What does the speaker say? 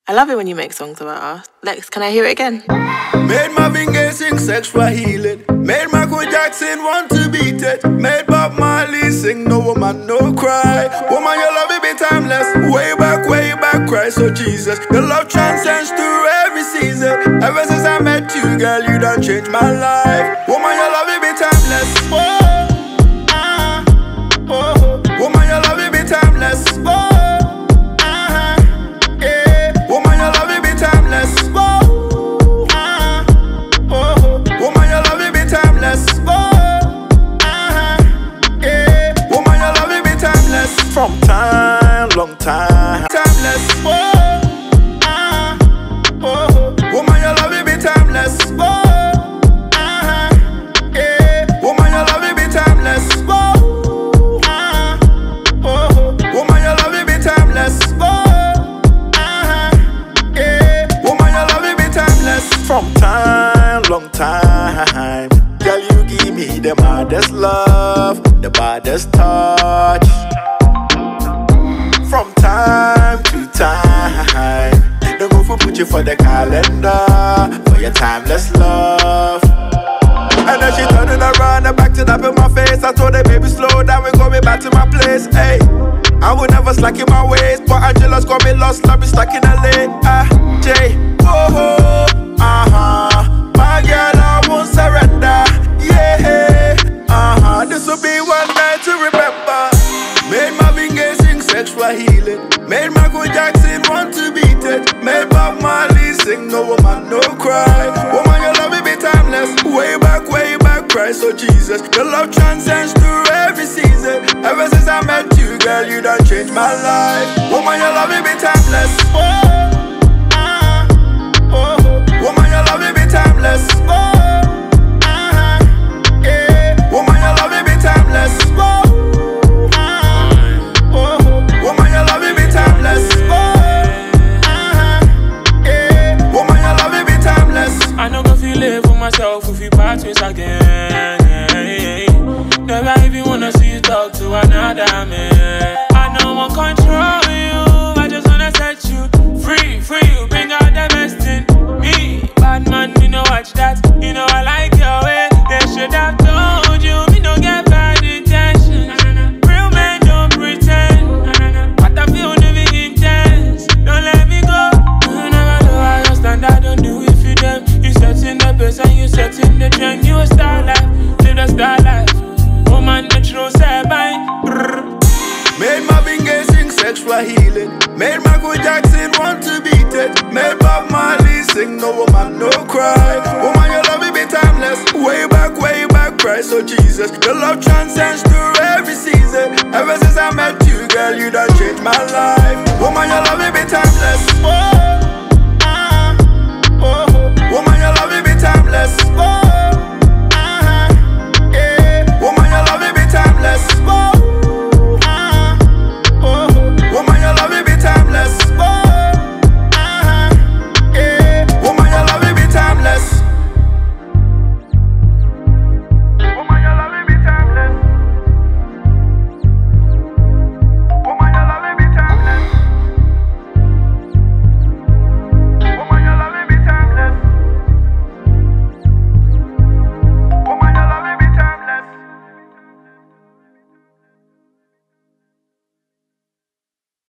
I love it when you make songs about us. Lex, can I hear it again? Made Marvin Gaye sing sexual healing. Made Michael Jackson want to beat it. Made Bob Marley sing no woman, no cry. Woman, your love it be timeless. Way back, Christ, oh Jesus. Your love transcends through every season. Ever since I met you, girl, you done changed my life. Woman, your love it be timeless. Woman, your love it be timeless. Woman, your love it be timeless. Woman, your love it be timeless. Woman, your love it be timeless. From time, long time. Timeless. Woman, your love it be timeless. Woman, your love it be timeless. Woman, your love it be timeless. Woman, your love it be timeless. From time, long time. Girl, you give me the maddest love, the baddest touch. From time to time. Don't go for put you for the calendar, for your timeless love. And then she turning around and back to that in my face. I told her, baby, slow down, we're going back to my place. Hey, I would never slack in my ways, but Angela's got me lost, I'll be stuck in LA. J, oh, my girl, I won't surrender. Yeah, this will be one night to remember. Made Marvin Gaye sing sexual healing. Made Michael Jackson want to beat it. Made Bob Marley sing no woman, no cry. Woman, your love it be timeless. Way back, Christ, oh Jesus. Your love transcends through every season. Ever since I met you, girl, you done changed my life. Woman, your love it be timeless. Woman, your love it be timeless. Woman, your love it be timeless. Woman, your love it be timeless. Woman, your love it be timeless. I know go feel it for myself if you part ways again. Never even wanna see you talk to another man. I don't want control you, I just wanna set you free, you bring out the best in me. Bad man, me no watch that. You know I like your way. They should have told you, me no get bad intentions. Real men don't pretend. What I feel living intense. Don't let me go. You never know how your standard don't do it for them. You setting the pace and you setting the trend. You a star life, live the star life. Woman, the true say bye. Made Marvin Gaye sing sexual healing. Made Michael Jackson want to beat it. Made Bob Marley sing no woman, no cry. Woman, your love it be timeless. Way back, Christ, oh Jesus. Your love transcends through every season. Ever since I met you, girl, you done changed my life. Woman,